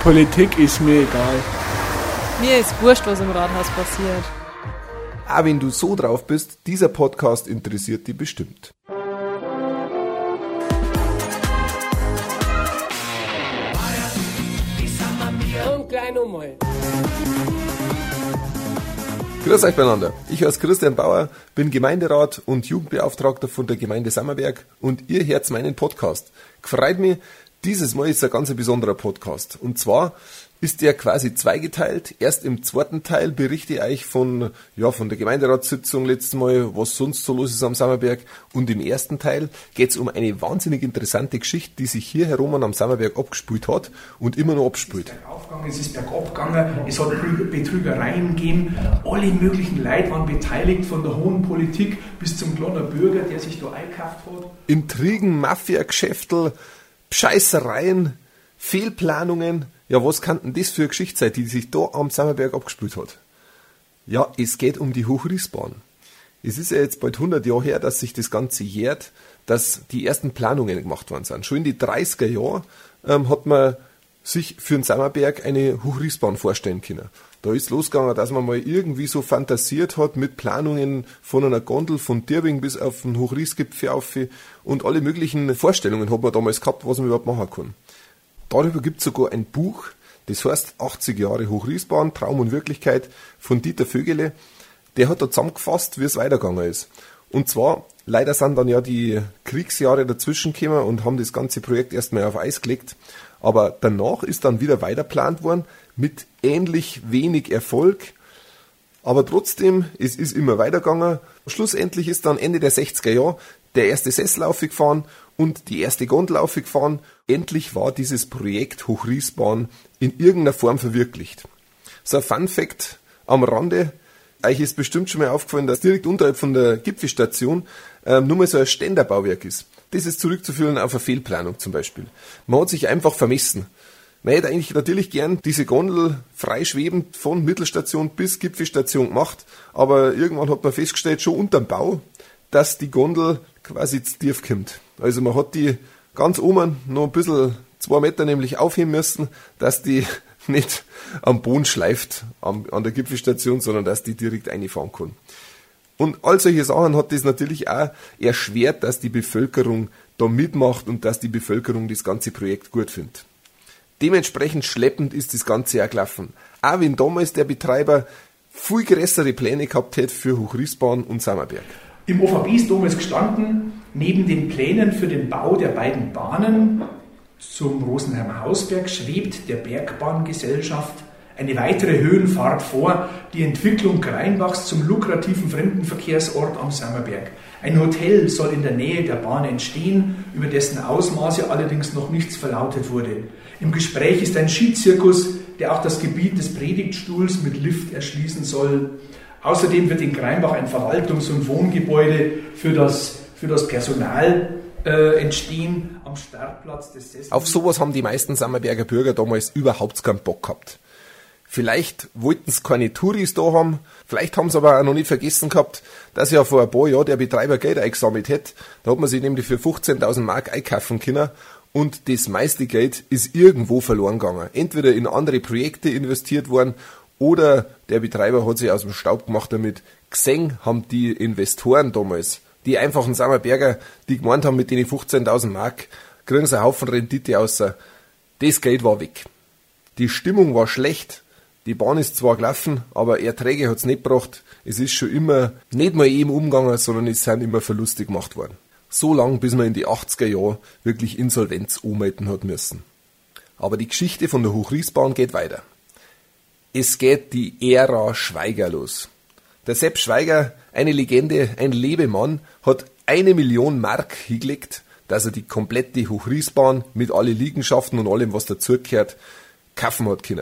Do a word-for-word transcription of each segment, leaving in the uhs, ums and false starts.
Politik ist mir egal. Mir ist wurscht, was im Rathaus passiert. Ah, wenn du so drauf bist, dieser Podcast interessiert dich bestimmt. Und gleich nochmal. Grüß euch beieinander. Ich heiße Christian Bauer, bin Gemeinderat und Jugendbeauftragter von der Gemeinde Sammerberg und ihr hört meinen Podcast. Gefreut mich, dieses Mal ist ein ganz besonderer Podcast. Und zwar ist der quasi zweigeteilt. Erst im zweiten Teil berichte ich euch von, ja, von der Gemeinderatssitzung letztes Mal, was sonst so los ist am Sammerberg. Und im ersten Teil geht es um eine wahnsinnig interessante Geschichte, die sich hier herum am Sammerberg abgespielt hat und immer noch abspielt. Es ist bergab gegangen, es hat Betrügereien gegeben, alle möglichen Leute waren beteiligt, von der hohen Politik bis zum kleinen Bürger, der sich da eingekauft hat. Intrigen, Mafia-Geschäftel, Scheißereien, Fehlplanungen. Ja, was kann denn das für eine Geschichte sein, die sich da am Sammerberg abgespielt hat? Ja, es geht um die Hochriesbahn. Es ist ja jetzt bald hundert Jahre her, dass sich das Ganze jährt, dass die ersten Planungen gemacht worden sind. Schon in die dreißiger Jahren ähm, hat man sich für den Sammerberg eine Hochriesbahn vorstellen können. Da ist losgegangen, dass man mal irgendwie so fantasiert hat mit Planungen von einer Gondel von Dirbing bis auf den Hochriesgipfel auf und alle möglichen Vorstellungen hat man damals gehabt, was man überhaupt machen kann. Darüber gibt es sogar ein Buch, das heißt achtzig Jahre Hochriesbahn, Traum und Wirklichkeit von Dieter Vögele. Der hat da zusammengefasst, wie es weitergegangen ist. Und zwar, leider sind dann ja die Kriegsjahre dazwischen gekommen und haben das ganze Projekt erstmal auf Eis gelegt. Aber danach ist dann wieder weitergeplant worden, mit ähnlich wenig Erfolg. Aber trotzdem, es ist immer weitergegangen. Schlussendlich ist dann Ende der sechziger Jahre der erste Sessel aufgefahren und die erste Gondel aufgefahren. Endlich war dieses Projekt Hochriesbahn in irgendeiner Form verwirklicht. So ein Fun-Fact am Rande. Euch ist bestimmt schon mal aufgefallen, dass direkt unterhalb von der Gipfelstation ähm, nur mal so ein Ständerbauwerk ist. Das ist zurückzuführen auf eine Fehlplanung zum Beispiel. Man hat sich einfach vermessen. Man hätte eigentlich natürlich gern diese Gondel freischwebend von Mittelstation bis Gipfelstation gemacht, aber irgendwann hat man festgestellt, schon unterm Bau, dass die Gondel quasi zu tief kommt. Also man hat die ganz oben noch ein bisschen zwei Meter nämlich aufheben müssen, dass die nicht am Boden schleift an der Gipfelstation, sondern dass die direkt reinfahren kann. Und all solche Sachen hat das natürlich auch erschwert, dass die Bevölkerung da mitmacht und dass die Bevölkerung das ganze Projekt gut findet. Dementsprechend schleppend ist das Ganze auch gelaufen. Auch wenn damals der Betreiber viel größere Pläne gehabt hätte für Hochriesbahn und Sammerberg. Im O V B ist damals gestanden, neben den Plänen für den Bau der beiden Bahnen zum Rosenheimer Hausberg schwebt der Bergbahngesellschaft eine weitere Höhenfahrt vor, die Entwicklung Kreinbachs zum lukrativen Fremdenverkehrsort am Sammerberg. Ein Hotel soll in der Nähe der Bahn entstehen, über dessen Ausmaße allerdings noch nichts verlautet wurde. Im Gespräch ist ein Skizirkus, der auch das Gebiet des Predigtstuhls mit Lift erschließen soll. Außerdem wird in Kreinbach ein Verwaltungs- und Wohngebäude für das, für das Personal äh, entstehen am Startplatz des Sessels. Auf sowas haben die meisten Sammerberger Bürger damals überhaupt keinen Bock gehabt. Vielleicht wollten sie keine Touris da haben, vielleicht haben sie aber auch noch nicht vergessen gehabt, dass ja vor ein paar Jahren der Betreiber Geld eingesammelt hat. Da hat man sich nämlich für fünfzehntausend Mark einkaufen können und das meiste Geld ist irgendwo verloren gegangen. Entweder in andere Projekte investiert worden oder der Betreiber hat sich aus dem Staub gemacht damit. Gesehen haben die Investoren damals, die einfachen Sammerberger, die gemeint haben, mit den fünfzehntausend Mark kriegen sie einen Haufen Rendite aus. Das Geld war weg. Die Stimmung war schlecht. Die Bahn ist zwar gelaufen, aber Erträge hat es nicht gebracht. Es ist schon immer nicht mal eben umgegangen, sondern es sind immer Verluste gemacht worden. So lang, bis man in die achtziger Jahre wirklich Insolvenz anmelden hat müssen. Aber die Geschichte von der Hochriesbahn geht weiter. Es geht die Ära Schweiger los. Der Sepp Schweiger, eine Legende, ein Lebemann, hat eine Million Mark hingelegt, dass er die komplette Hochriesbahn mit allen Liegenschaften und allem, was dazugehört, kaufen hat können.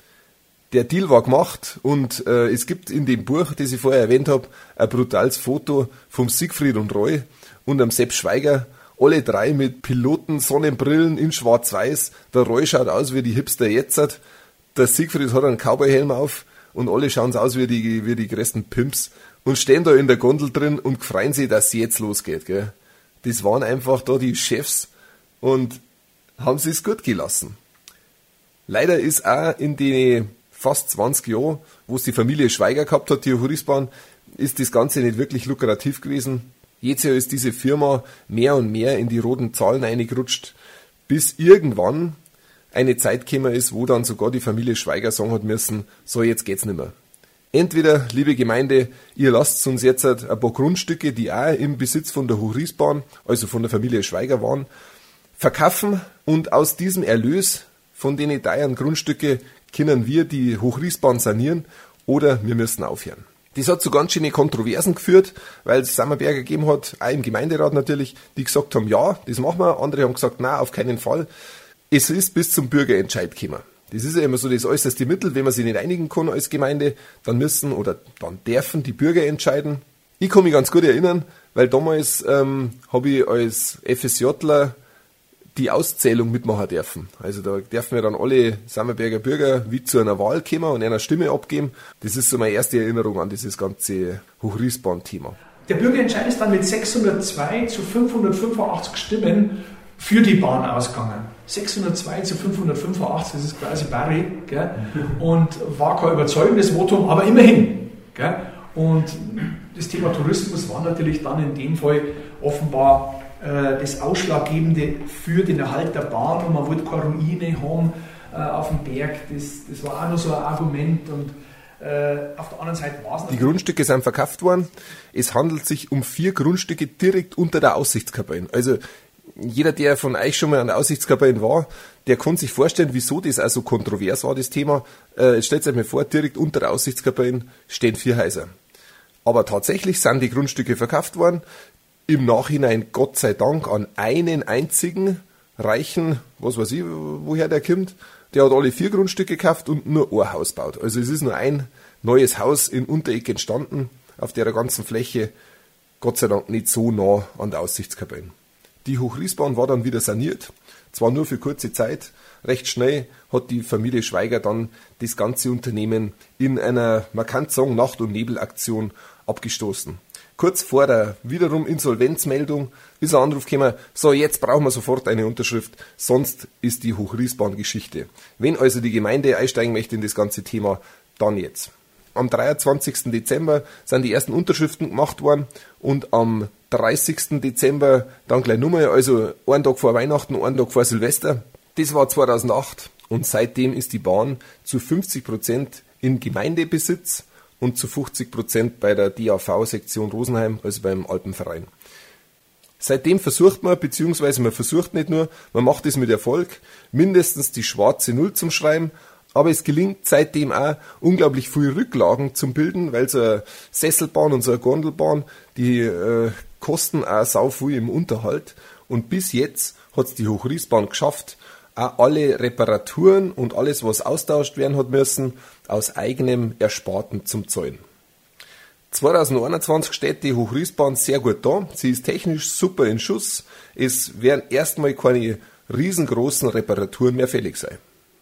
Der Deal war gemacht und äh, es gibt in dem Buch, das ich vorher erwähnt habe, ein brutales Foto vom Siegfried und Roy und am Sepp Schweiger, alle drei mit Piloten, Sonnenbrillen in schwarz-weiß. Der Roy schaut aus wie die Hipster jetzt. Der Siegfried hat einen Cowboy-Helm auf und alle schauen aus wie die, wie die größten Pimps und stehen da in der Gondel drin und freuen sich, dass es jetzt losgeht. Gell? Das waren einfach da die Chefs und haben sie es gut gelassen. Leider ist auch in den fast zwanzig Jahren, wo es die Familie Schweiger gehabt hat, die Hochriesbahn, ist das Ganze nicht wirklich lukrativ gewesen. Jedes Jahr ist diese Firma mehr und mehr in die roten Zahlen reingerutscht, bis irgendwann eine Zeit gekommen ist, wo dann sogar die Familie Schweiger sagen hat müssen, so jetzt geht's nicht mehr. Entweder, liebe Gemeinde, ihr lasst uns jetzt ein paar Grundstücke, die auch im Besitz von der Hochriesbahn, also von der Familie Schweiger waren, verkaufen und aus diesem Erlös von den teuren Grundstücke können wir die Hochriesbahn sanieren oder wir müssen aufhören. Das hat zu ganz schönen Kontroversen geführt, weil es Sammerberger gegeben hat, auch im Gemeinderat natürlich, die gesagt haben, ja, das machen wir. Andere haben gesagt, nein, auf keinen Fall. Es ist bis zum Bürgerentscheid gekommen. Das ist ja immer so das äußerste Mittel, wenn man sich nicht einigen kann als Gemeinde, dann müssen oder dann dürfen die Bürger entscheiden. Ich kann mich ganz gut erinnern, weil damals ähm, habe ich als FSJler die Auszählung mitmachen dürfen. Also da dürfen wir dann alle Sammerberger Bürger wie zu einer Wahl kommen und einer Stimme abgeben. Das ist so meine erste Erinnerung an dieses ganze Hochriesbahn-Thema. Der Bürgerentscheid ist dann mit sechshundertzwei zu fünfhundertfünfundachtzig Stimmen für die Bahn ausgegangen. sechshundertzwei zu fünfhundertfünfundachtzig, das ist quasi Barry, gell? Und war kein überzeugendes Votum, aber immerhin. Gell? Und das Thema Tourismus war natürlich dann in dem Fall offenbar äh, das Ausschlaggebende für den Erhalt der Bahn und man wollte keine Ruine haben äh, auf dem Berg. Das, das war auch noch so ein Argument und äh, auf der anderen Seite war es Die Grundstücke sind verkauft worden. Es handelt sich um vier Grundstücke direkt unter der Aussichtskabine. Also jeder, der von euch schon mal an der Aussichtskabine war, der kann sich vorstellen, wieso das also kontrovers war, das Thema. Äh, jetzt stellt euch mal vor, direkt unter der Aussichtskabine stehen vier Häuser. Aber tatsächlich sind die Grundstücke verkauft worden. Im Nachhinein, Gott sei Dank, an einen einzigen reichen, was weiß ich, woher der kommt. Der hat alle vier Grundstücke gekauft und nur ein Haus gebaut. Also es ist nur ein neues Haus in Untereck entstanden, auf der ganzen Fläche, Gott sei Dank nicht so nah an der Aussichtskabine. Die Hochriesbahn war dann wieder saniert, zwar nur für kurze Zeit. Recht schnell hat die Familie Schweiger dann das ganze Unternehmen in einer, man kann sagen, Nacht- und Nebelaktion abgestoßen. Kurz vor der wiederum Insolvenzmeldung ist ein Anruf gekommen, so jetzt brauchen wir sofort eine Unterschrift, sonst ist die Hochriesbahn Geschichte. Wenn also die Gemeinde einsteigen möchte in das ganze Thema, dann jetzt. Am dreiundzwanzigsten Dezember sind die ersten Unterschriften gemacht worden und am dreißigsten Dezember dann gleich nochmal, also einen Tag vor Weihnachten, einen Tag vor Silvester. Das war zweitausendacht und seitdem ist die Bahn zu fünfzig Prozent in Gemeindebesitz und zu fünfzig Prozent bei der D A V-Sektion Rosenheim, also beim Alpenverein. Seitdem versucht man, beziehungsweise man versucht nicht nur, man macht es mit Erfolg, mindestens die schwarze Null zum Schreiben, aber es gelingt seitdem auch unglaublich viel Rücklagen zum Bilden, weil so eine Sesselbahn und so eine Gondelbahn, die äh, kosten auch sau viel im Unterhalt. Und bis jetzt hat es die Hochriesbahn geschafft, auch alle Reparaturen und alles, was austauscht werden hat müssen, aus eigenem Ersparten zum zahlen. zweitausendeinundzwanzig steht die Hochriesbahn sehr gut da. Sie ist technisch super in Schuss. Es werden erstmal keine riesengroßen Reparaturen mehr fällig sein.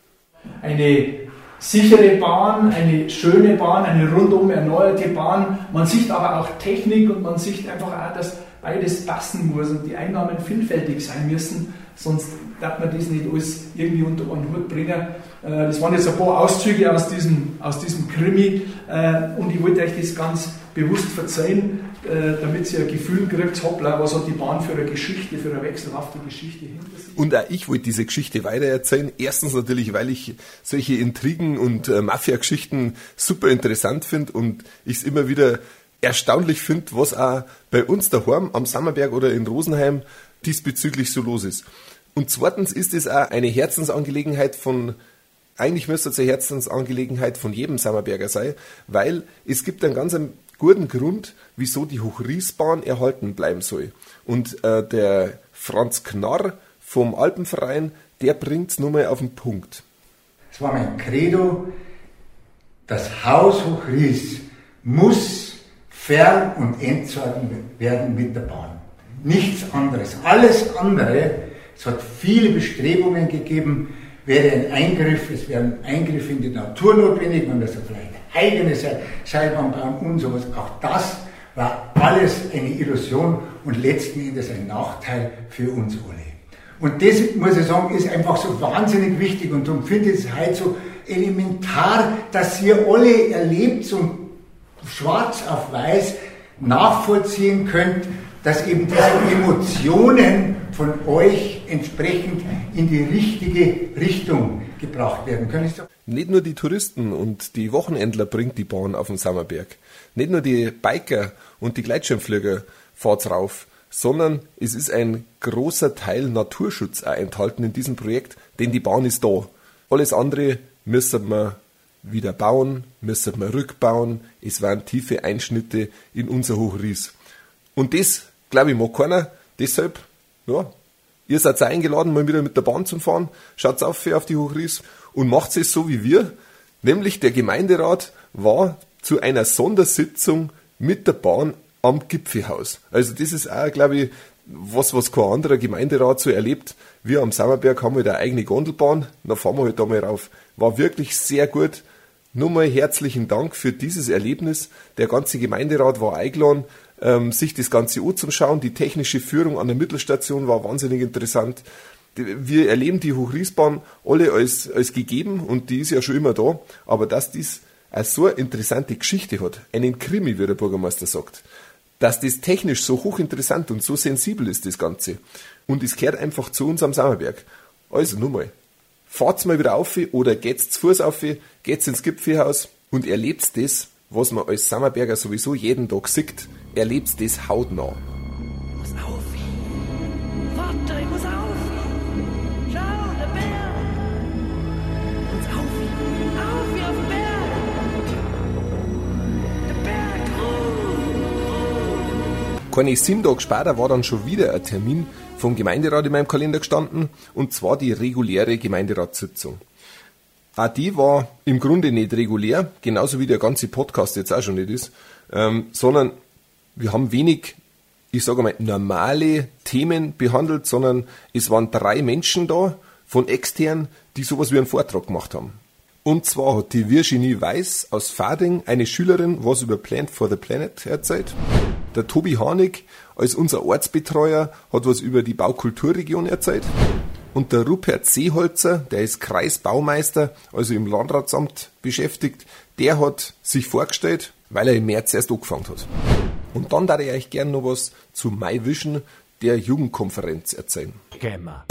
Eine sichere Bahn, eine schöne Bahn, eine rundum erneuerte Bahn. Man sieht aber auch Technik und man sieht einfach auch, dass beides passen muss und die Einnahmen vielfältig sein müssen. Sonst darf man das nicht alles irgendwie unter einen Hut bringen. Das waren jetzt ein paar Auszüge aus diesem, aus diesem Krimi und ich wollte euch das ganz bewusst verzeihen, damit ihr ein Gefühl kriegt, hoppla, was hat die Bahn für eine Geschichte, für eine wechselhafte Geschichte hinter sich. Und auch ich wollte diese Geschichte weitererzählen. Erstens natürlich, weil ich solche Intrigen und äh, Mafia-Geschichten super interessant finde und ich es immer wieder erstaunlich finde, was auch bei uns daheim am Sammerberg oder in Rosenheim diesbezüglich so los ist. Und zweitens ist es auch eine Herzensangelegenheit von, eigentlich müsste es eine Herzensangelegenheit von jedem Sammerberger sein, weil es gibt einen ganz guten Grund, wieso die Hochriesbahn erhalten bleiben soll. Und äh, der Franz Knarr vom Alpenverein, der bringt es nur mal auf den Punkt. Es war mein Credo, das Haus Hochries muss fern- und entsorgen werden mit der Bahn. Nichts anderes. Alles andere, es hat viele Bestrebungen gegeben, wäre ein Eingriff, es wäre ein Eingriff in die Natur notwendig, man müsste vielleicht eigene Seilbahn bauen und sowas. Auch das war alles eine Illusion und letzten Endes ein Nachteil für uns alle. Und das, muss ich sagen, ist einfach so wahnsinnig wichtig und darum finde ich es halt so elementar, dass ihr alle erlebt und schwarz auf weiß nachvollziehen könnt, dass eben diese Emotionen von euch entsprechend in die richtige Richtung gebracht werden können. Nicht nur die Touristen und die Wochenendler bringt die Bahn auf den Sammerberg. Nicht nur die Biker und die Gleitschirmflieger fahrt's rauf, sondern es ist ein großer Teil Naturschutz auch enthalten in diesem Projekt, denn die Bahn ist da. Alles andere müssen wir wieder bauen, müssen wir rückbauen. Es waren tiefe Einschnitte in unser Hochries. Und das, glaube ich, mag keiner. Deshalb, ja, ihr seid eingeladen, mal wieder mit der Bahn zu fahren. Schaut auf auf die Hochries und macht es so wie wir. Nämlich der Gemeinderat war zu einer Sondersitzung mit der Bahn am Gipfelhaus. Also das ist auch, glaube ich, was, was kein anderer Gemeinderat so erlebt. Wir am Sammerberg haben halt eine eigene Gondelbahn. Da fahren wir halt da mal rauf. War wirklich sehr gut. Nur mal herzlichen Dank für dieses Erlebnis. Der ganze Gemeinderat war eingeladen, ähm, sich das Ganze anzuschauen. Die technische Führung an der Mittelstation war wahnsinnig interessant. Wir erleben die Hochriesbahn alle als, als gegeben und die ist ja schon immer da. Aber dass dies als so eine interessante Geschichte hat, einen Krimi, wie der Bürgermeister sagt, dass das technisch so hochinteressant und so sensibel ist, das Ganze. Und es gehört einfach zu uns am Sammerberg. Also nur mal, fahrt's mal wieder auf oder geht's zu Fuß auf, geht's ins Gipfelhaus und erlebt das, was man als Sammerberger sowieso jeden Tag sieht, erlebt das hautnah. Ich muss auf. Warte, ich muss auf. Schau, der Berg. Ich muss auf. Auf wie auf den Berg. Der Berg. Keine sieben Tage später war dann schon wieder ein Termin vom Gemeinderat in meinem Kalender gestanden, und zwar die reguläre Gemeinderatssitzung. Auch die war im Grunde nicht regulär, genauso wie der ganze Podcast jetzt auch schon nicht ist, ähm, sondern wir haben wenig, ich sage mal, normale Themen behandelt, sondern es waren drei Menschen da von extern, die sowas wie einen Vortrag gemacht haben. Und zwar hat die Virginie Weiß aus Fading, eine Schülerin, was über Plant for the Planet erzählt. Der Tobi Hanig als unser Ortsbetreuer hat was über die Baukulturregion erzählt. Und der Rupert Seeholzer, der ist Kreisbaumeister, also im Landratsamt beschäftigt, der hat sich vorgestellt, weil er im März erst angefangen hat. Und dann darf ich euch gerne noch was zu My Vision, der Jugendkonferenz, erzählen. Gehen wir.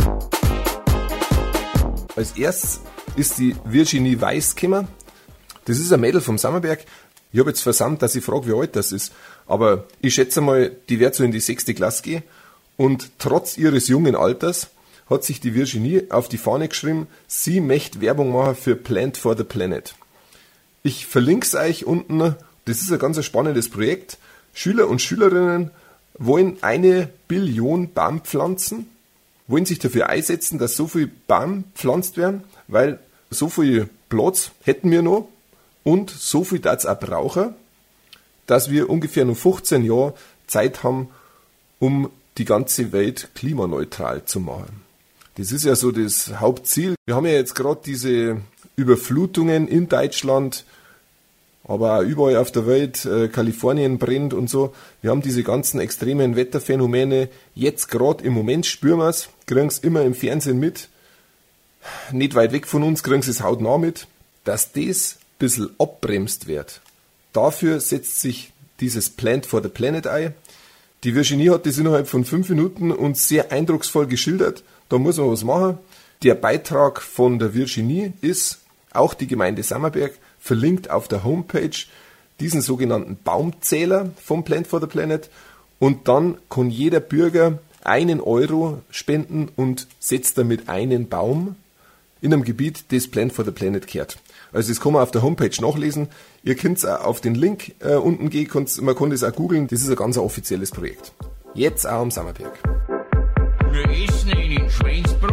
Als erstes ist die Virginie Weiß gekommen. Das ist ein Mädel vom Sammerberg. Ich habe jetzt versandt, dass ich frage, wie alt das ist. Aber ich schätze mal, die wird so in die sechste Klasse gehen. Und trotz ihres jungen Alters hat sich die Virginie auf die Fahne geschrieben, sie möchte Werbung machen für Plant for the Planet. Ich verlinke es euch unten. Das ist ein ganz spannendes Projekt. Schüler und Schülerinnen wollen eine Billion Baum pflanzen, wollen sich dafür einsetzen, dass so viel Baum gepflanzt werden, weil so viel Platz hätten wir noch und so viel darf es auch brauchen, dass wir ungefähr noch fünfzehn Jahre Zeit haben, um die ganze Welt klimaneutral zu machen. Das ist ja so das Hauptziel. Wir haben ja jetzt gerade diese Überflutungen in Deutschland, aber auch überall auf der Welt, äh, Kalifornien brennt und so. Wir haben diese ganzen extremen Wetterphänomene. Jetzt gerade im Moment spüren wir es, kriegen es immer im Fernsehen mit. Nicht weit weg von uns kriegen sie es hautnah mit, dass das ein bisschen abbremst wird. Dafür setzt sich dieses Plant for the Planet ein. Die Virginie hat das innerhalb von fünf Minuten uns sehr eindrucksvoll geschildert. Da muss man was machen. Der Beitrag von der Virginie ist, auch die Gemeinde Sammerberg verlinkt auf der Homepage diesen sogenannten Baumzähler vom Plant for the Planet, und dann kann jeder Bürger einen Euro spenden und setzt damit einen Baum in einem Gebiet, das Plant for the Planet gehört. Also das kann man auf der Homepage nachlesen. Ihr könnt auch auf den Link äh, unten gehen, man kann das auch googeln. Das ist ein ganz offizielles Projekt. Jetzt auch am Sammerberg. Wir essen in Schweinsbrunn.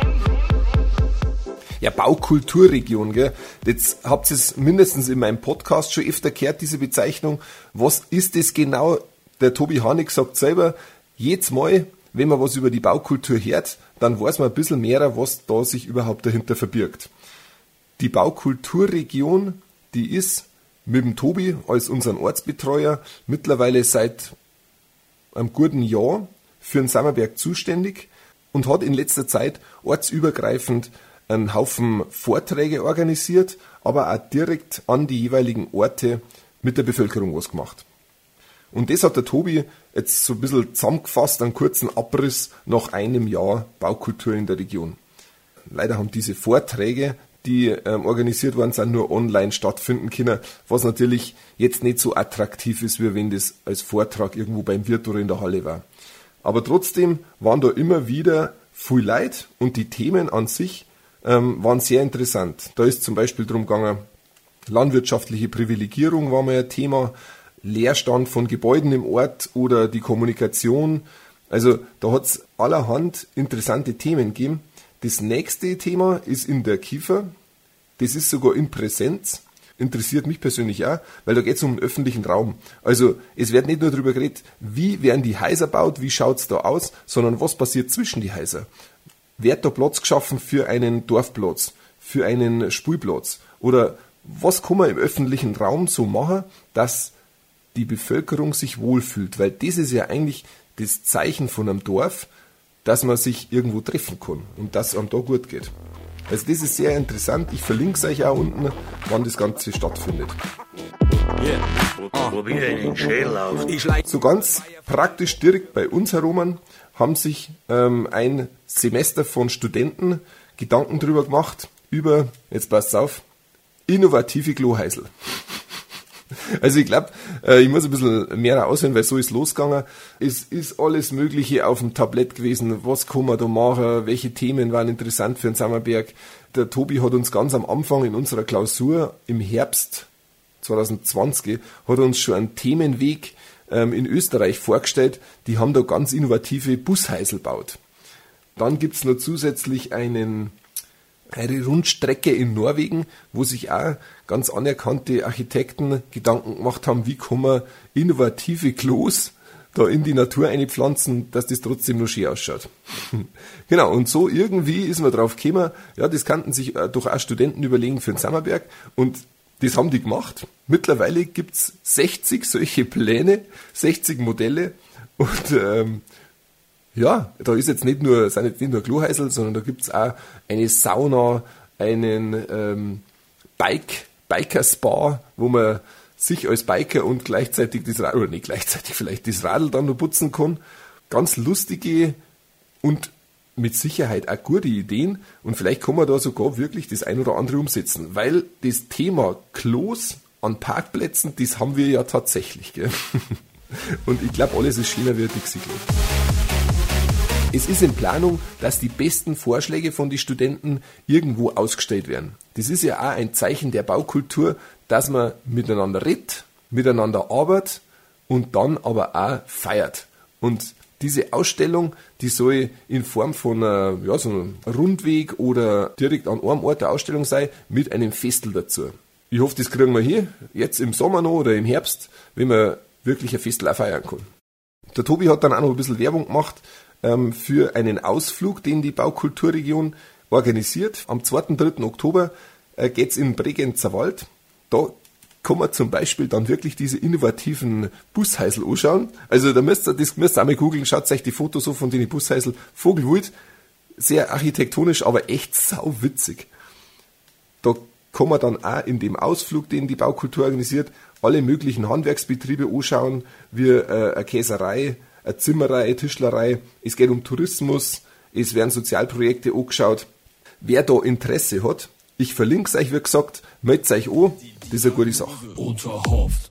Ja, Baukulturregion, gell? Jetzt habt ihr es mindestens in meinem Podcast schon öfter gehört, diese Bezeichnung. Was ist das genau? Der Tobi Hanig sagt selber, jedes Mal, wenn man was über die Baukultur hört, dann weiß man ein bisschen mehr, was da sich überhaupt dahinter verbirgt. Die Baukulturregion, die ist mit dem Tobi als unseren Ortsbetreuer mittlerweile seit einem guten Jahr für den Sammerberg zuständig. und hat in letzter Zeit ortsübergreifend einen Haufen Vorträge organisiert, aber auch direkt an die jeweiligen Orte mit der Bevölkerung was gemacht. Und das hat der Tobi jetzt so ein bisschen zusammengefasst, einen kurzen Abriss nach einem Jahr Baukultur in der Region. Leider haben diese Vorträge, die ähm, organisiert worden sind, nur online stattfinden können, was natürlich jetzt nicht so attraktiv ist, wie wenn das als Vortrag irgendwo beim Wirt oder in der Halle war. Aber trotzdem waren da immer wieder viel Leute und die Themen an sich ähm, waren sehr interessant. Da ist zum Beispiel drum gegangen, landwirtschaftliche Privilegierung war mal ein Thema, Leerstand von Gebäuden im Ort oder die Kommunikation. Also da hat es allerhand interessante Themen gegeben. Das nächste Thema ist in der Kiefer. Das ist sogar in Präsenz. Interessiert mich persönlich auch, weil da geht es um den öffentlichen Raum. Also es wird nicht nur darüber geredet, wie werden die Häuser gebaut, wie schaut es da aus, sondern was passiert zwischen die Häuser. Wird da Platz geschaffen für einen Dorfplatz, für einen Spielplatz? Oder was kann man im öffentlichen Raum so machen, dass die Bevölkerung sich wohlfühlt? Weil das ist ja eigentlich das Zeichen von einem Dorf, dass man sich irgendwo treffen kann und dass es einem da gut geht. Also das ist sehr interessant. Ich verlinke es euch auch unten, wann das Ganze stattfindet. So ganz praktisch direkt bei uns herum haben sich ähm, ein Semester von Studenten Gedanken drüber gemacht, über, jetzt passt auf, innovative Klohäusl. Also ich glaube, äh, ich muss ein bisschen mehr aushören, weil so ist losgegangen. Es ist alles Mögliche auf dem Tablett gewesen. Was kann man da machen? Welche Themen waren interessant für den Sammerberg? Der Tobi hat uns ganz am Anfang in unserer Klausur im Herbst zwanzig zwanzig hat uns schon einen Themenweg ähm, in Österreich vorgestellt. Die haben da ganz innovative Bushäusl gebaut. Dann gibt's noch zusätzlich einen eine Rundstrecke in Norwegen, wo sich auch ganz anerkannte Architekten Gedanken gemacht haben, wie kann man innovative Klos da in die Natur einpflanzen, dass das trotzdem noch schön ausschaut. Genau, und so irgendwie ist man drauf gekommen, ja, das kannten sich doch auch Studenten überlegen für den Sammerberg und das haben die gemacht. Mittlerweile gibt's sechzig solche Pläne, sechzig Modelle und ähm, ja, da ist jetzt nicht nur, sind jetzt nicht nur Klohäusl, sondern da gibt's auch eine Sauna, einen ähm, Bike, Biker-Spa, wo man sich als Biker und gleichzeitig das Radl, oder nicht gleichzeitig vielleicht das Radl dann noch putzen kann. Ganz lustige und mit Sicherheit auch gute Ideen und vielleicht kann man da sogar wirklich das ein oder andere umsetzen, weil das Thema Klos an Parkplätzen, das haben wir ja tatsächlich, gell? Und ich glaube, alles ist schöner wie ein Dixie-Klo. Es ist in Planung, dass die besten Vorschläge von den Studenten irgendwo ausgestellt werden. Das ist ja auch ein Zeichen der Baukultur, dass man miteinander redet, miteinander arbeitet und dann aber auch feiert. Und diese Ausstellung, die soll in Form von einer, ja, so einem Rundweg oder direkt an einem Ort der Ausstellung sein, mit einem Festel dazu. Ich hoffe, das kriegen wir hier, jetzt im Sommer noch oder im Herbst, wenn man wirklich ein Festel auch feiern kann. Der Tobi hat dann auch noch ein bisschen Werbung gemacht für einen Ausflug, den die Baukulturregion organisiert. Am zweiten und dritten Oktober äh, geht's in Bregenzer Wald. Da kann man zum Beispiel dann wirklich diese innovativen Bushäusl anschauen. Also da müsst ihr, das müsst ihr auch mal googeln, schaut euch die Fotos so von den Bushäusl. Vogelwild, sehr architektonisch, aber echt sauwitzig. Da kann man dann auch in dem Ausflug, den die Baukultur organisiert, alle möglichen Handwerksbetriebe anschauen, wie äh, eine Käserei, eine Zimmerei, Tischlerei, es geht um Tourismus, es werden Sozialprojekte angeschaut. Wer da Interesse hat, ich verlinke es euch, wie gesagt, meldet euch an, das ist eine gute Sache. Unterhoft.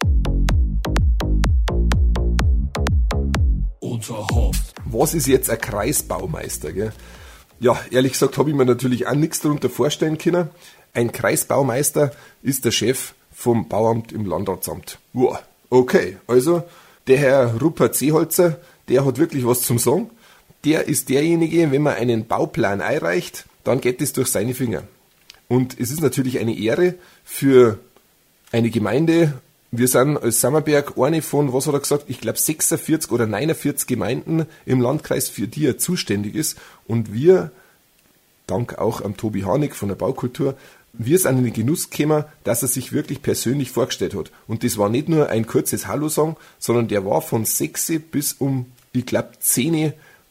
Unterhoft. Was ist jetzt ein Kreisbaumeister? Gell? Ja, ehrlich gesagt habe ich mir natürlich auch nichts darunter vorstellen können. Ein Kreisbaumeister ist der Chef vom Bauamt im Landratsamt. Wow, okay, also der Herr Rupert Seeholzer, der hat wirklich was zum Sagen. Der ist derjenige, wenn man einen Bauplan einreicht, dann geht es durch seine Finger. Und es ist natürlich eine Ehre für eine Gemeinde. Wir sind als Sammerberg eine von, was hat er gesagt, ich glaube sechsundvierzig oder neunundvierzig Gemeinden im Landkreis, für die er zuständig ist. Und wir, dank auch am Tobi Harnik von der Baukultur, wir sind in den Genuss gekommen, dass er sich wirklich persönlich vorgestellt hat. Und das war nicht nur ein kurzes Hallo-Song, sondern der war von sechs bis um, ich glaube, zehn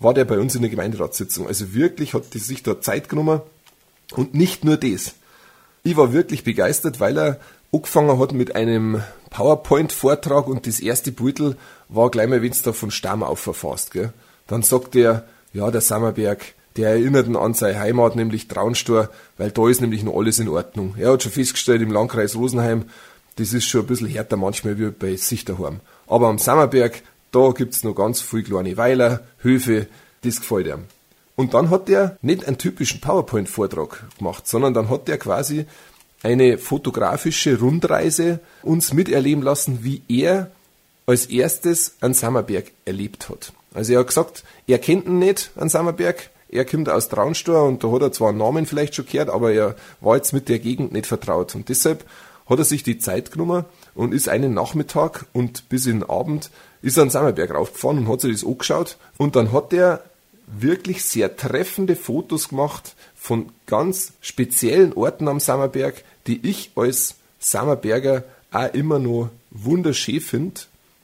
war der bei uns in der Gemeinderatssitzung. Also wirklich hat die sich da Zeit genommen. Und nicht nur das. Ich war wirklich begeistert, weil er angefangen hat mit einem PowerPoint-Vortrag und das erste Beutel war gleich mal, wenn es da von Stamm auf verfasst. Gell? Dann sagt er, ja, der Sammerberg, der erinnert ihn an seine Heimat, nämlich Traunstor, weil da ist nämlich noch alles in Ordnung. Er hat schon festgestellt, im Landkreis Rosenheim, das ist schon ein bisschen härter manchmal wie bei sich daheim. Aber am Sammerberg, da gibt's noch ganz viele kleine Weiler, Höfe, das gefällt ihm. Und dann hat er nicht einen typischen PowerPoint-Vortrag gemacht, sondern dann hat er quasi eine fotografische Rundreise uns miterleben lassen, wie er als erstes einen Sammerberg erlebt hat. Also er hat gesagt, er kennt ihn nicht, einen Sammerberg, er kommt aus Traunstor und da hat er zwar einen Namen vielleicht schon gehört, aber er war jetzt mit der Gegend nicht vertraut. Und deshalb hat er sich die Zeit genommen und ist einen Nachmittag und bis in den Abend ist er an den Sammerberg raufgefahren und hat sich das angeschaut. Und dann hat er wirklich sehr treffende Fotos gemacht von ganz speziellen Orten am Sammerberg, die ich als Sammerberger auch immer noch wunderschön finde.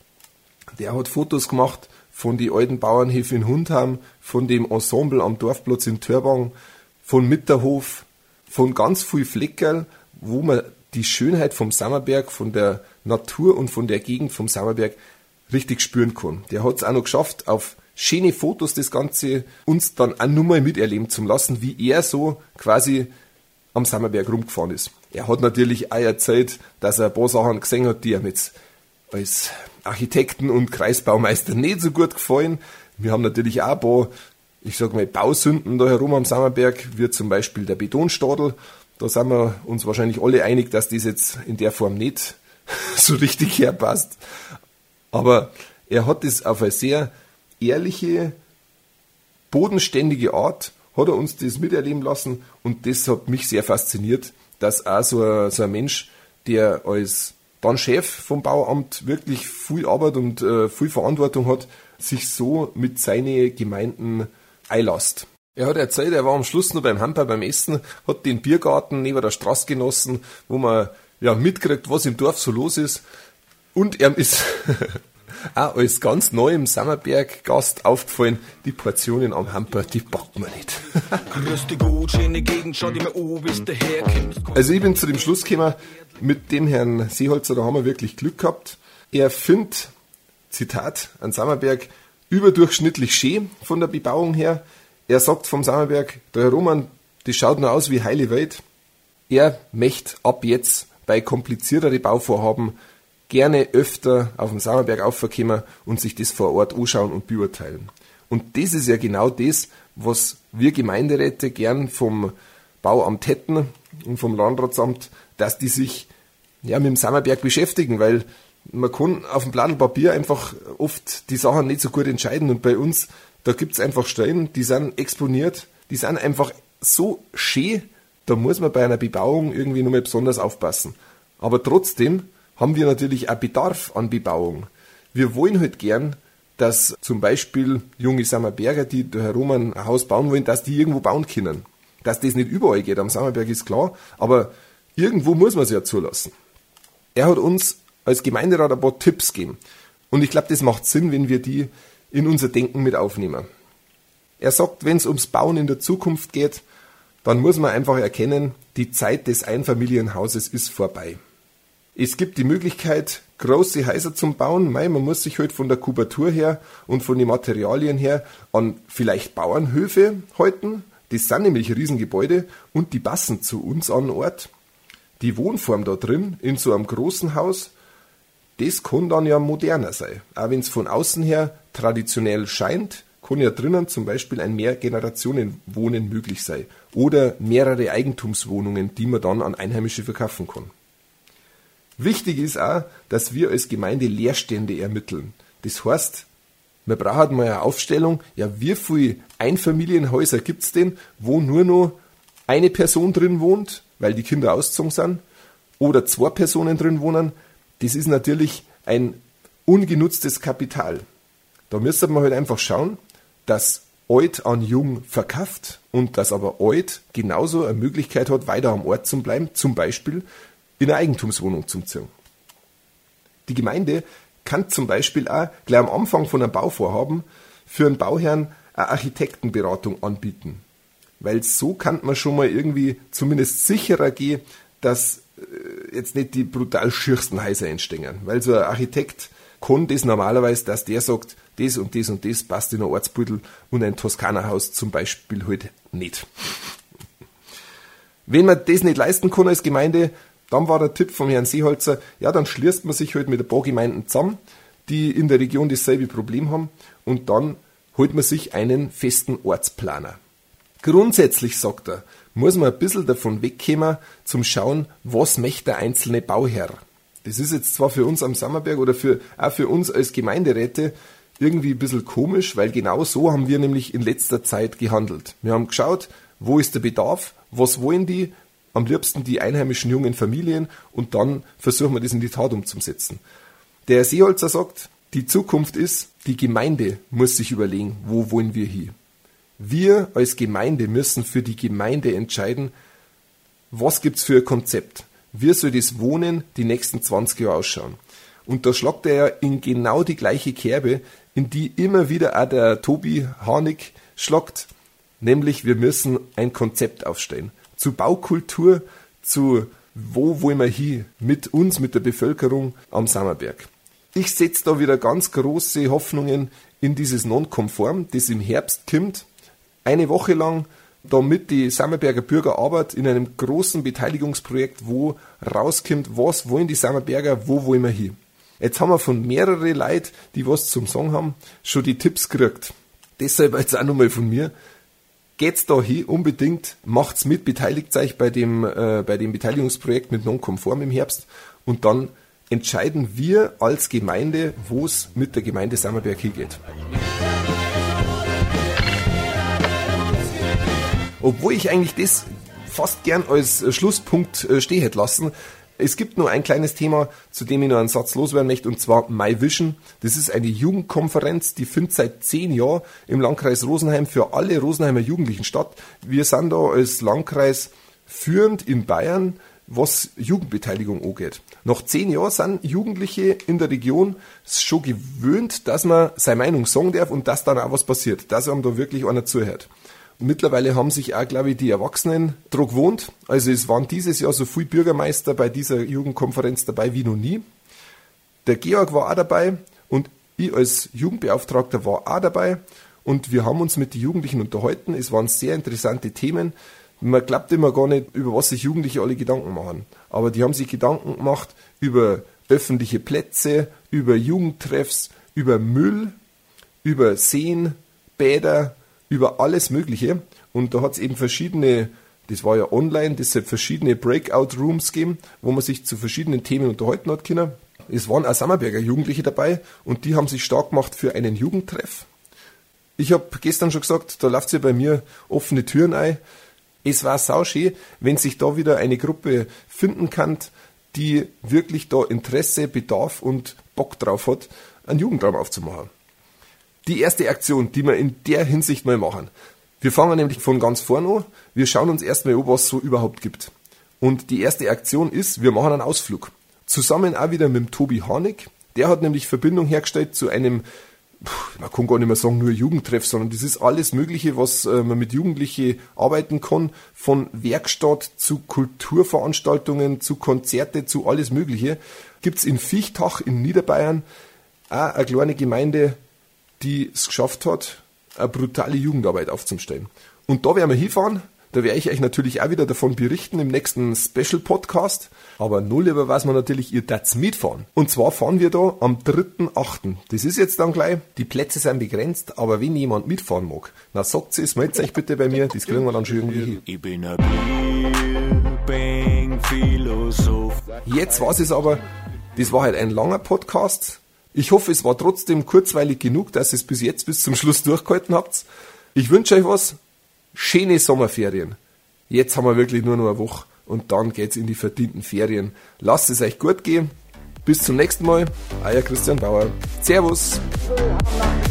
Der hat Fotos gemacht von den alten Bauernhöfen in Hundham, von dem Ensemble am Dorfplatz in Törbang, von Mitterhof, von ganz viel Fleckerl, wo man die Schönheit vom Sammerberg, von der Natur und von der Gegend vom Sammerberg richtig spüren kann. Der hat es auch noch geschafft, auf schöne Fotos das Ganze uns dann auch nur mal miterleben zu lassen, wie er so quasi am Sammerberg rumgefahren ist. Er hat natürlich auch erzählt, dass er ein paar Sachen gesehen hat, die ihm jetzt als Architekten und Kreisbaumeister nicht so gut gefallen. Wir haben natürlich auch ein paar, ich sag mal, Bausünden da herum am Sammerberg, wie zum Beispiel der Betonstadel. Da sind wir uns wahrscheinlich alle einig, dass das jetzt in der Form nicht so richtig herpasst. Aber er hat es auf eine sehr ehrliche, bodenständige Art, hat er uns das miterleben lassen und das hat mich sehr fasziniert, dass auch so ein, so ein Mensch, der als dann Chef vom Bauamt wirklich viel Arbeit und äh, viel Verantwortung hat, sich so mit seinen Gemeinden einlässt. Er hat erzählt, er war am Schluss noch beim Hamper beim Essen, hat den Biergarten neben der Straße genossen, wo man ja mitkriegt, was im Dorf so los ist. Und er ist auch als ganz neu im Sammerberg-Gast aufgefallen, die Portionen am Hamper, die packt man nicht. Also ich bin zu dem Schluss gekommen, mit dem Herrn Seeholzer, da haben wir wirklich Glück gehabt. Er findet, Zitat, an Sammerberg überdurchschnittlich schön von der Bebauung her. Er sagt vom Sammerberg, der Herr Roman, das schaut nur aus wie heile Welt. Er möchte ab jetzt bei komplizierteren Bauvorhaben gerne öfter auf dem Sammerberg aufkommen und sich das vor Ort anschauen und beurteilen. Und das ist ja genau das, was wir Gemeinderäte gern vom Bauamt hätten und vom Landratsamt, dass die sich ja mit dem Sammerberg beschäftigen, weil man kann auf dem Blatt Papier einfach oft die Sachen nicht so gut entscheiden und bei uns, da gibt es einfach Stellen, die sind exponiert, die sind einfach so schön, da muss man bei einer Bebauung irgendwie nochmal besonders aufpassen. Aber trotzdem haben wir natürlich auch Bedarf an Bebauung. Wir wollen halt gern, dass zum Beispiel junge Sammerberger, die da herum ein Haus bauen wollen, dass die irgendwo bauen können. Dass das nicht überall geht, am Sammerberg ist klar, aber irgendwo muss man es ja zulassen. Er hat uns als Gemeinderat ein paar Tipps gegeben. Und ich glaube, das macht Sinn, wenn wir die in unser Denken mit aufnehmen. Er sagt, wenn es ums Bauen in der Zukunft geht, dann muss man einfach erkennen, die Zeit des Einfamilienhauses ist vorbei. Es gibt die Möglichkeit, große Häuser zum Bauen. Man muss sich halt von der Kubatur her und von den Materialien her an vielleicht Bauernhöfe halten. Das sind nämlich Riesengebäude und die passen zu uns an den Ort. Die Wohnform da drin, in so einem großen Haus, das kann dann ja moderner sein. Auch wenn es von außen her traditionell scheint, kann ja drinnen zum Beispiel ein Mehrgenerationenwohnen möglich sein. Oder mehrere Eigentumswohnungen, die man dann an Einheimische verkaufen kann. Wichtig ist auch, dass wir als Gemeinde Leerstände ermitteln. Das heißt, man braucht mal eine Aufstellung, ja, wie viele Einfamilienhäuser gibt es denn, wo nur noch eine Person drin wohnt, weil die Kinder ausgezogen sind, oder zwei Personen drin wohnen. Das ist natürlich ein ungenutztes Kapital. Da müsste man halt einfach schauen, dass alt an jung verkauft und dass aber alt genauso eine Möglichkeit hat, weiter am Ort zu bleiben, zum Beispiel in eine Eigentumswohnung zu ziehen. Die Gemeinde kann zum Beispiel auch gleich am Anfang von einem Bauvorhaben für einen Bauherrn eine Architektenberatung anbieten. Weil so kann man schon mal irgendwie zumindest sicherer gehen, dass äh, jetzt nicht die brutal schürsten Häuser entstehen. Weil so ein Architekt kann das normalerweise, dass der sagt, das und das und das passt in ein Ortsbüttel und ein Toskana-Haus zum Beispiel halt nicht. Wenn man das nicht leisten kann als Gemeinde, dann war der Tipp vom Herrn Seeholzer, ja, dann schließt man sich halt mit ein paar Gemeinden zusammen, die in der Region dasselbe Problem haben, und dann holt man sich einen festen Ortsplaner. Grundsätzlich, sagt er, muss man ein bisschen davon wegkommen, zum Schauen, was möchte der einzelne Bauherr. Das ist jetzt zwar für uns am Sammerberg oder für, auch für uns als Gemeinderäte irgendwie ein bisschen komisch, weil genau so haben wir nämlich in letzter Zeit gehandelt. Wir haben geschaut, wo ist der Bedarf, was wollen die, am liebsten die einheimischen jungen Familien, und dann versuchen wir das in die Tat umzusetzen. Der Herr Seeholzer sagt, die Zukunft ist, die Gemeinde muss sich überlegen, wo wollen wir hin. Wir als Gemeinde müssen für die Gemeinde entscheiden, was gibt's für ein Konzept. Wie soll das Wohnen die nächsten zwanzig Jahre ausschauen? Und da schlagt er ja in genau die gleiche Kerbe, in die immer wieder auch der Tobi Harnig schlagt, nämlich wir müssen ein Konzept aufstellen. Zu Baukultur, zu wo wollen wir hin mit uns, mit der Bevölkerung am Sammerberg. Ich setze da wieder ganz große Hoffnungen in dieses Non-Konform, das im Herbst kommt, eine Woche lang, damit die Sammerberger Bürger arbeitet in einem großen Beteiligungsprojekt, wo rauskommt, was wollen die Sammerberger, wo wollen wir hin. Jetzt haben wir von mehreren Leuten, die was zum Sagen haben, schon die Tipps gekriegt. Deshalb jetzt auch nochmal von mir. Geht's da hin, unbedingt, macht's mit, beteiligt euch bei dem, äh, bei dem Beteiligungsprojekt mit Non-Konform im Herbst, und dann entscheiden wir als Gemeinde, wo es mit der Gemeinde Sammerberg hingeht. Obwohl ich eigentlich das fast gern als Schlusspunkt stehen hätte lassen. Es gibt nur ein kleines Thema, zu dem ich noch einen Satz loswerden möchte, und zwar My Vision. Das ist eine Jugendkonferenz, die findet seit zehn Jahren im Landkreis Rosenheim für alle Rosenheimer Jugendlichen statt. Wir sind da als Landkreis führend in Bayern, was Jugendbeteiligung angeht. Nach zehn Jahren sind Jugendliche in der Region schon gewöhnt, dass man seine Meinung sagen darf und dass dann auch was passiert, dass einem da wirklich einer zuhört. Mittlerweile haben sich auch, glaube ich, die Erwachsenen dran gewohnt. Also es waren dieses Jahr so viele Bürgermeister bei dieser Jugendkonferenz dabei wie noch nie. Der Georg war auch dabei und ich als Jugendbeauftragter war auch dabei. Und wir haben uns mit den Jugendlichen unterhalten. Es waren sehr interessante Themen. Man glaubt immer gar nicht, über was sich Jugendliche alle Gedanken machen. Aber die haben sich Gedanken gemacht über öffentliche Plätze, über Jugendtreffs, über Müll, über Seen, Bäder, über alles Mögliche. Und da hat es eben verschiedene, das war ja online, deshalb verschiedene Breakout-Rooms gegeben, wo man sich zu verschiedenen Themen unterhalten hat können. Es waren auch Sammerberger Jugendliche dabei und die haben sich stark gemacht für einen Jugendtreff. Ich habe gestern schon gesagt, da läuft ja bei mir offene Türen ein. Es war sauschön, wenn sich da wieder eine Gruppe finden kann, die wirklich da Interesse, Bedarf und Bock drauf hat, einen Jugendraum aufzumachen. Die erste Aktion, die wir in der Hinsicht mal machen. Wir fangen nämlich von ganz vorne an. Wir schauen uns erstmal an, was es so überhaupt gibt. Und die erste Aktion ist, wir machen einen Ausflug. Zusammen auch wieder mit dem Tobi Harnig. Der hat nämlich Verbindung hergestellt zu einem, man kann gar nicht mehr sagen nur Jugendtreff, sondern das ist alles Mögliche, was man mit Jugendlichen arbeiten kann. Von Werkstatt zu Kulturveranstaltungen, zu Konzerte, zu alles Mögliche. Gibt's in Viechtach in Niederbayern auch eine kleine Gemeinde, die es geschafft hat, eine brutale Jugendarbeit aufzustellen. Und da werden wir hinfahren. Da werde ich euch natürlich auch wieder davon berichten im nächsten Special-Podcast. Aber nur lieber weiß man natürlich, ihr dürft mitfahren. Und zwar fahren wir da am dritten achten Das ist jetzt dann gleich. Die Plätze sind begrenzt, aber wenn jemand mitfahren mag, dann sagt es, meldet euch bitte bei mir. Das kriegen wir dann schon irgendwie hin. Ich bin ein Bierbang-Philosoph. Jetzt war es aber, das war halt ein langer Podcast. Ich hoffe, es war trotzdem kurzweilig genug, dass ihr es bis jetzt, bis zum Schluss durchgehalten habt. Ich wünsche euch was. Schöne Sommerferien. Jetzt haben wir wirklich nur noch eine Woche und dann geht's in die verdienten Ferien. Lasst es euch gut gehen. Bis zum nächsten Mal. Euer Christian Bauer. Servus.